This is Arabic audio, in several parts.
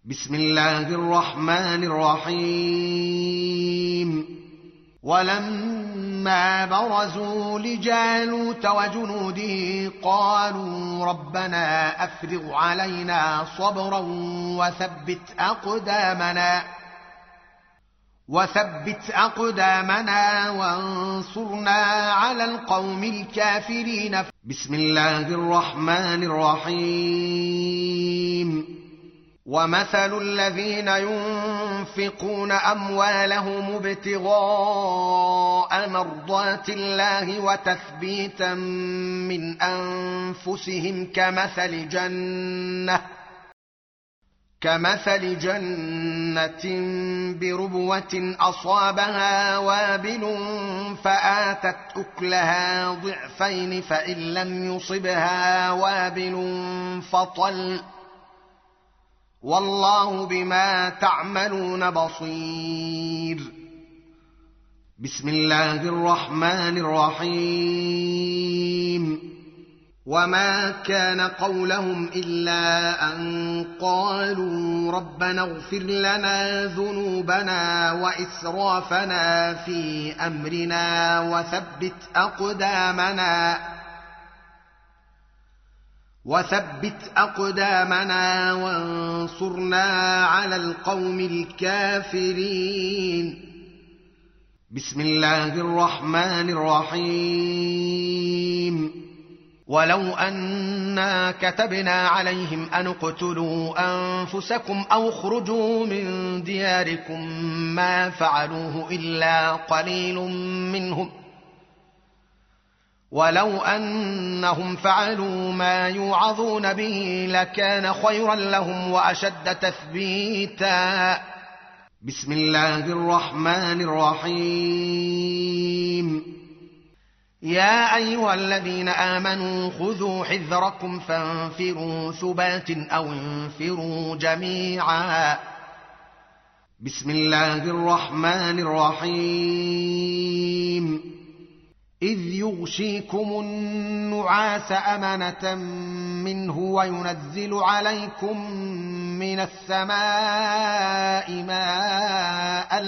بسم الله الرحمن الرحيم ولما برزوا لجالوت وجنوده قالوا ربنا أفرغ علينا صبرا وثبت أقدامنا وانصرنا على القوم الكافرين. بسم الله الرحمن الرحيم ومثل الذين ينفقون أموالهم ابتغاء مرضات الله وتثبيتا من أنفسهم كمثل جنة بربوة أصابها وابل فآتت أكلها ضعفين فإن لم يصبها وابل فطل والله بما تعملون بصير. بسم الله الرحمن الرحيم وما كان قولهم إلا أن قالوا ربنا اغفر لنا ذنوبنا وإسرافنا في أمرنا وثبت أقدامنا وانصرنا على القوم الكافرين. بسم الله الرحمن الرحيم ولو أنا كتبنا عليهم أن اقتلوا أنفسكم أو اخرجوا من دياركم ما فعلوه إلا قليل منهم ولو أنهم فعلوا ما يوعظون به لكان خيرا لهم وأشد تثبيتا. بسم الله الرحمن الرحيم يا أيها الذين آمنوا خذوا حذركم فانفروا ثبات أو انفروا جميعا. بسم الله الرحمن الرحيم إذ يغشيكم النعاس أمنة منه وينزل عليكم من السماء ماء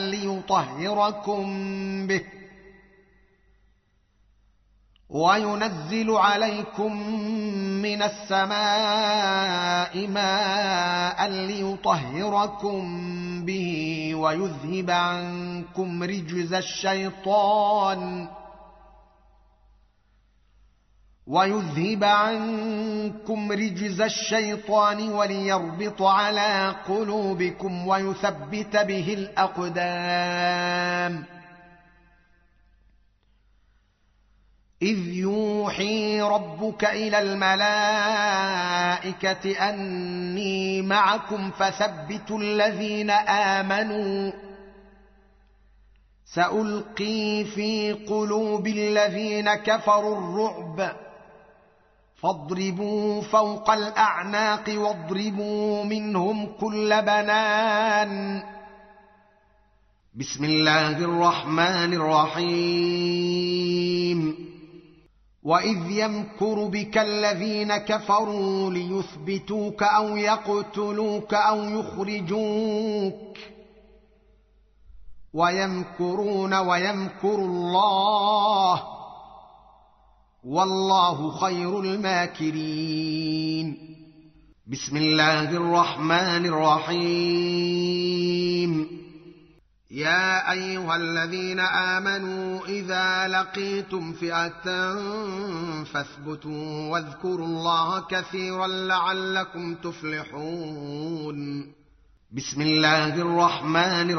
ليطهركم به ويذهب عنكم رجز الشيطان وليربط على قلوبكم ويثبت به الأقدام. إذ يوحي ربك إلى الملائكة أني معكم فثبتوا الذين آمنوا سألقي في قلوب الذين كفروا الرعب فاضربوا فوق الأعناق واضربوا منهم كل بنان. بسم الله الرحمن الرحيم وإذ يمكر بك الذين كفروا ليثبتوك أو يقتلوك أو يخرجوك ويمكرون ويمكر الله والله خير الماكرين. بسم الله الرحمن الرحيم يا أيها الذين آمنوا إذا لقيتم فئة فاثبتوا واذكروا الله كثيرا لعلكم تفلحون. بسم الله الرحمن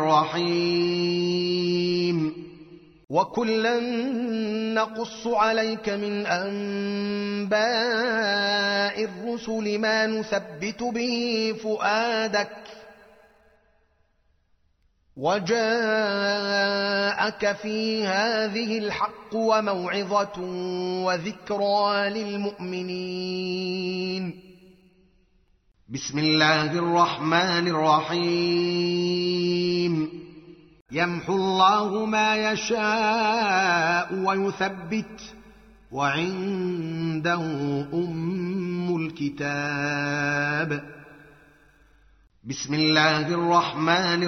الرحيم وكلا نقص عليك من أنباء الرسل ما نثبت به فؤادك وجاءك في هذه الحق وموعظة وذكرى للمؤمنين. بسم الله الرحمن الرحيم يمحو الله ما يشاء ويثبت وعنده أم الكتاب. بسم الله الرحمن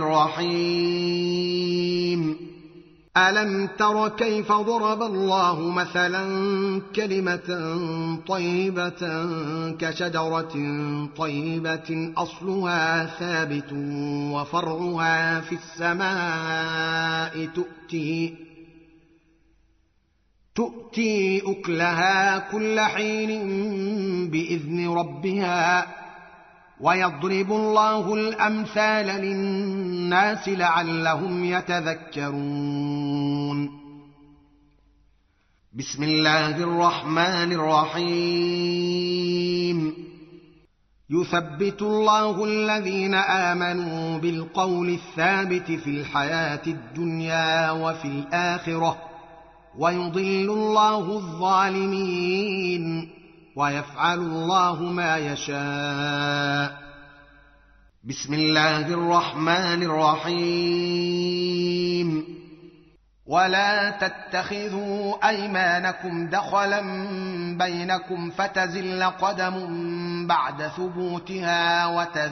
الرحيم ألم تر كيف ضرب الله مثلا كلمة طيبة كشجرة طيبة أصلها ثابت وفرعها في السماء تؤتي أكلها كل حين بإذن ربها ويضرب الله الأمثال للناس لعلهم يتذكرون بسم الله الرحمن الرحيم يثبت الله الذين آمنوا بالقول الثابت في الحياة الدنيا وفي الآخرة ويضل الله الظالمين ويفعل الله ما يشاء بسم الله الرحمن الرحيم ولا تتخذوا أيمانكم دخلا بينكم فتزل قدم بعد ثبوتها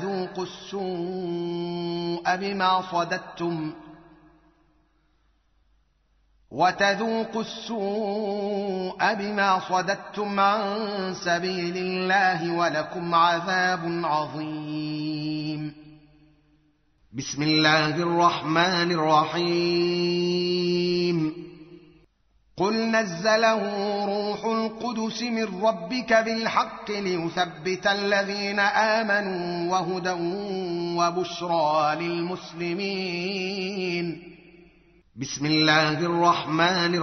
وتذوقوا السوء بما صددتم عن سبيل الله ولكم عذاب عظيم بسم الله الرحمن الرحيم قل نزله روح القدس من ربك بالحق ليثبت الذين آمنوا وهدى وبشرى للمسلمين بسم الله الرحمن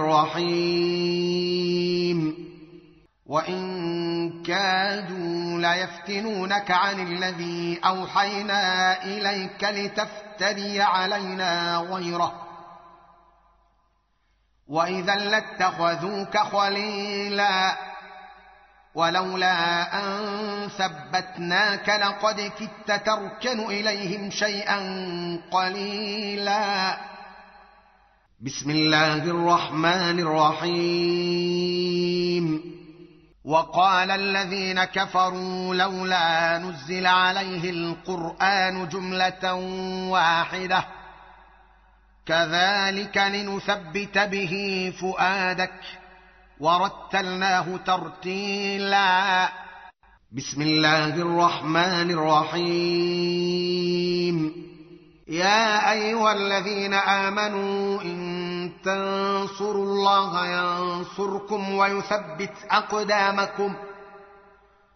الرحيم وإن كادوا ليفتنونك عن الذي أوحينا إليك لتفتري علينا غيره وإذا لاتخذوك خليلا ولولا أن ثبتناك لقد كدت تركن إليهم شيئا قليلا بسم الله الرحمن الرحيم وقال الذين كفروا لولا نزل عليه القرآن جملة واحدة كذلك لنثبت به فؤادك ورتلناه ترتيلا بسم الله الرحمن الرحيم يا أيها الذين آمنوا إن تنصروا الله ينصركم ويثبت أقدامكم